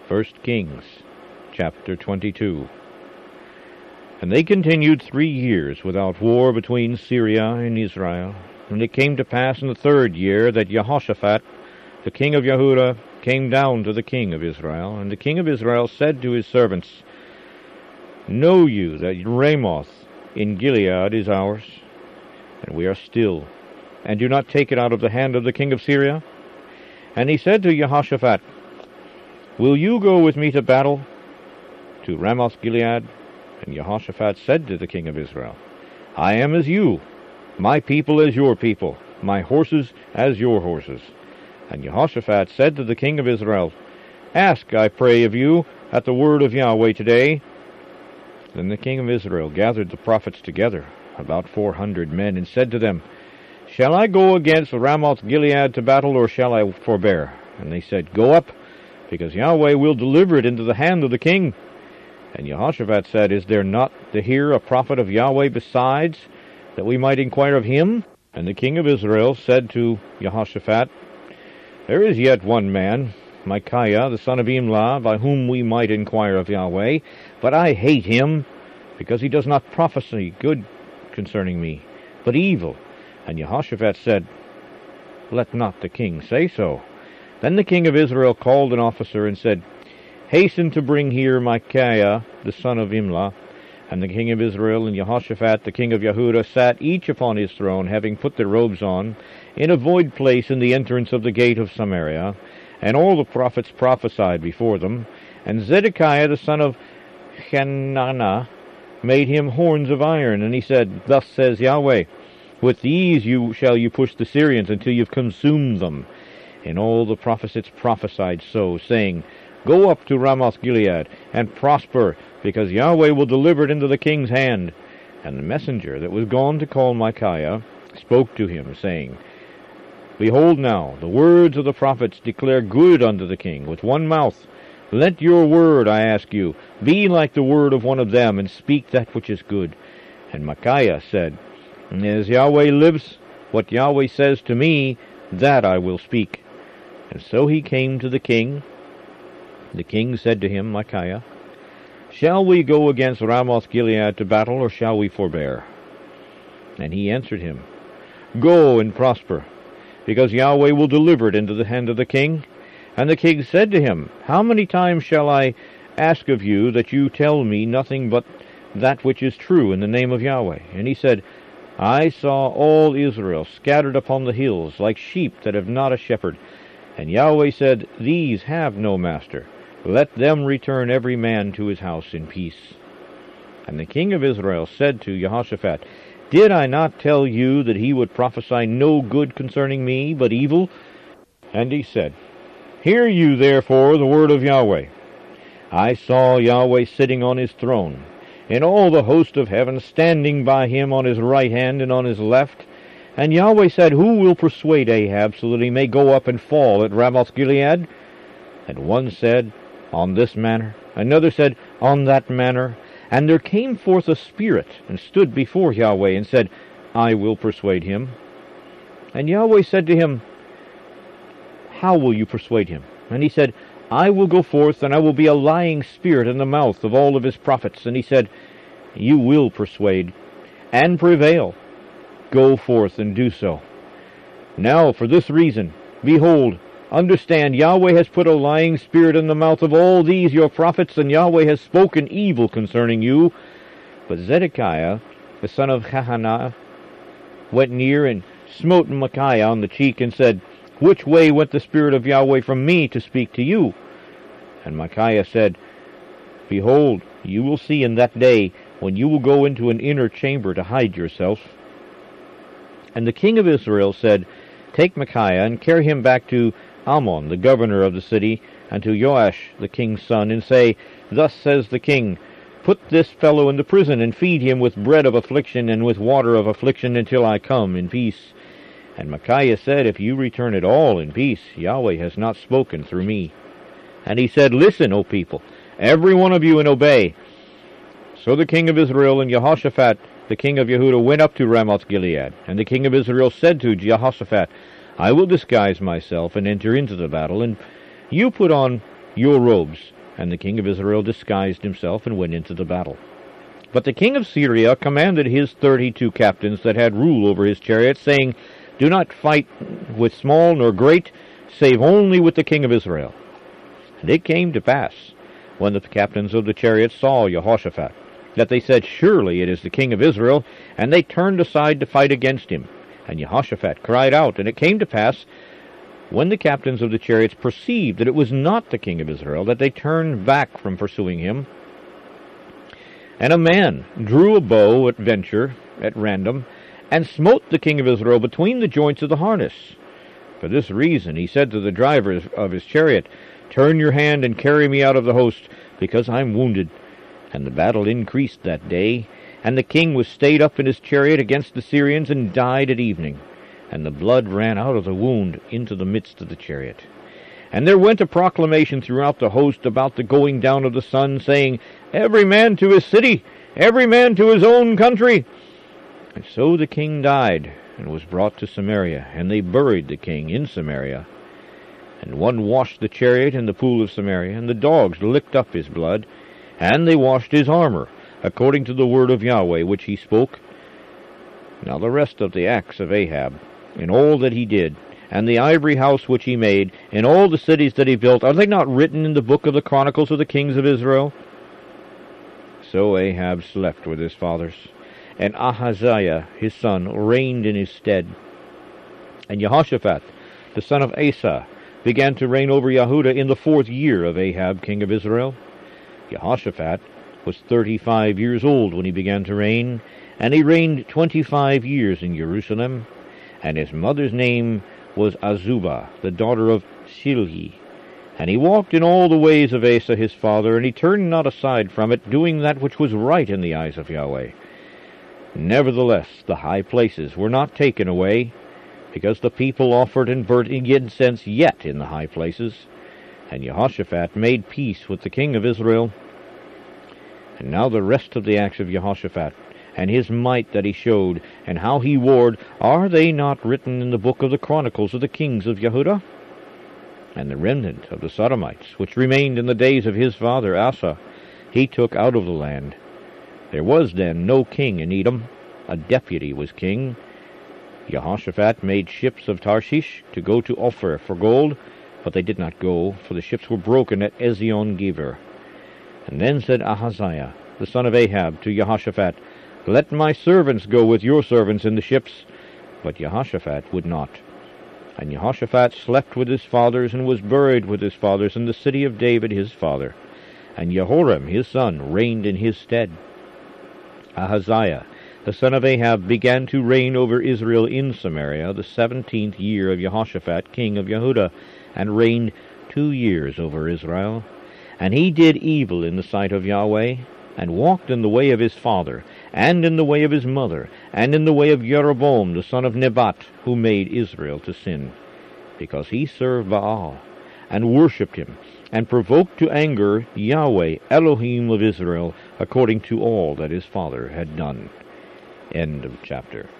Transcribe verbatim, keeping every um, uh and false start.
First Kings, chapter twenty-two. And they continued three years without war between Syria and Israel. And it came to pass in the third year that Jehoshaphat, the king of Yehudah, came down to the king of Israel. And the king of Israel said to his servants, Know you that Ramoth in Gilead is ours, and we are still, and do not take it out of the hand of the king of Syria? And he said to Jehoshaphat, Will you go with me to battle to Ramoth Gilead? And Jehoshaphat said to the king of Israel, I am as you, my people as your people, my horses as your horses. And Jehoshaphat said to the king of Israel, Ask, I pray of you, at the word of Yahweh today. Then the king of Israel gathered the prophets together, about four hundred men, and said to them, Shall I go against Ramoth Gilead to battle, or shall I forbear? And they said, Go up, because Yahweh will deliver it into the hand of the king. And Jehoshaphat said, Is there not here a prophet of Yahweh besides, that we might inquire of him? And the king of Israel said to Jehoshaphat, There is yet one man, Micaiah, the son of Imlah, by whom we might inquire of Yahweh, but I hate him, because he does not prophesy good concerning me, but evil. And Jehoshaphat said, Let not the king say so. Then the king of Israel called an officer and said, Hasten to bring here Micaiah, the son of Imlah. And the king of Israel and Jehoshaphat, the king of Yehudah, sat each upon his throne, having put their robes on, in a void place in the entrance of the gate of Samaria. And all the prophets prophesied before them. And Zedekiah, the son of Hananiah, made him horns of iron. And he said, Thus says Yahweh, With these you shall you push the Syrians until you've consumed them. And all the prophets prophesied so, saying, Go up to Ramoth Gilead, and prosper, because Yahweh will deliver it into the king's hand. And the messenger that was gone to call Micaiah spoke to him, saying, Behold now, the words of the prophets declare good unto the king with one mouth. Let your word, I ask you, be like the word of one of them, and speak that which is good. And Micaiah said, As Yahweh lives, what Yahweh says to me, that I will speak. And so he came to the king. The king said to him, Micaiah, Shall we go against Ramoth Gilead to battle, or shall we forbear? And he answered him, Go and prosper, because Yahweh will deliver it into the hand of the king. And the king said to him, How many times shall I ask of you that you tell me nothing but that which is true in the name of Yahweh? And he said, I saw all Israel scattered upon the hills, like sheep that have not a shepherd. And Yahweh said, These have no master. Let them return every man to his house in peace. And the king of Israel said to Jehoshaphat, Did I not tell you that he would prophesy no good concerning me, but evil? And he said, Hear you therefore the word of Yahweh. I saw Yahweh sitting on his throne, and all the host of heaven standing by him on his right hand and on his left. And Yahweh said, Who will persuade Ahab so that he may go up and fall at Ramoth Gilead? And one said, On this manner. Another said, On that manner. And there came forth a spirit, and stood before Yahweh, and said, I will persuade him. And Yahweh said to him, How will you persuade him? And he said, I will go forth, and I will be a lying spirit in the mouth of all of his prophets. And he said, You will persuade, and prevail. Go forth and do so. Now for this reason, behold, understand, Yahweh has put a lying spirit in the mouth of all these your prophets, and Yahweh has spoken evil concerning you. But Zedekiah, the son of Hananiah, went near and smote Micaiah on the cheek, and said, Which way went the spirit of Yahweh from me to speak to you? And Micaiah said, Behold, you will see in that day, when you will go into an inner chamber to hide yourself. And the king of Israel said, Take Micaiah, and carry him back to Amon, the governor of the city, and to Joash, the king's son, and say, Thus says the king, Put this fellow into prison, and feed him with bread of affliction and with water of affliction until I come in peace. And Micaiah said, If you return at all in peace, Yahweh has not spoken through me. And he said, Listen, O people, every one of you, and obey. So the king of Israel and Jehoshaphat, the king of Yehudah, went up to Ramoth Gilead. And the king of Israel said to Jehoshaphat, I will disguise myself and enter into the battle, and you put on your robes." And the king of Israel disguised himself and went into the battle. But the king of Syria commanded his thirty-two captains that had rule over his chariots, saying, "Do not fight with small nor great, save only with the king of Israel." And it came to pass, when the captains of the chariots saw Jehoshaphat, that they said, "Surely it is the king of Israel," and they turned aside to fight against him. And Jehoshaphat cried out, and it came to pass, when the captains of the chariots perceived that it was not the king of Israel, that they turned back from pursuing him. And a man drew a bow at venture, at random, and smote the king of Israel between the joints of the harness. For this reason he said to the drivers of his chariot, "Turn your hand and carry me out of the host, because I am wounded." And the battle increased that day, and the king was stayed up in his chariot against the Syrians, and died at evening. And the blood ran out of the wound into the midst of the chariot. And there went a proclamation throughout the host about the going down of the sun, saying, "Every man to his city, every man to his own country." And so the king died, and was brought to Samaria, and they buried the king in Samaria. And one washed the chariot in the pool of Samaria, and the dogs licked up his blood, and they washed his armor, according to the word of Yahweh which he spoke. Now the rest of the acts of Ahab, in all that he did, and the ivory house which he made, and all the cities that he built, are they not written in the book of the Chronicles of the kings of Israel? So Ahab slept with his fathers, and Ahaziah his son reigned in his stead. And Jehoshaphat, the son of Asa, began to reign over Yehudah in the fourth year of Ahab king of Israel. Jehoshaphat was thirty-five years old when he began to reign, and he reigned twenty-five years in Jerusalem. And his mother's name was Azubah, the daughter of Shilhi. And he walked in all the ways of Asa his father, and he turned not aside from it, doing that which was right in the eyes of Yahweh. Nevertheless, the high places were not taken away, because the people offered and burnt incense yet in the high places. And Jehoshaphat made peace with the king of Israel. And now the rest of the acts of Jehoshaphat, and his might that he showed, and how he warred, are they not written in the book of the Chronicles of the kings of Yehudah? And the remnant of the Sodomites, which remained in the days of his father Asa, he took out of the land. There was then no king in Edom, a deputy was king. Jehoshaphat made ships of Tarshish to go to Ophir for gold, but they did not go, for the ships were broken at Ezion-Geber. And then said Ahaziah, the son of Ahab, to Jehoshaphat, "Let my servants go with your servants in the ships." But Jehoshaphat would not. And Jehoshaphat slept with his fathers, and was buried with his fathers in the city of David his father. And Jehoram his son reigned in his stead. Ahaziah, the son of Ahab, began to reign over Israel in Samaria the seventeenth year of Jehoshaphat king of Yehudah, and reigned two years over Israel. And he did evil in the sight of Yahweh, and walked in the way of his father, and in the way of his mother, and in the way of Jeroboam the son of Nebat, who made Israel to sin, because he served Baal, and worshipped him, and provoked to anger Yahweh, Elohim of Israel, according to all that his father had done. End of chapter.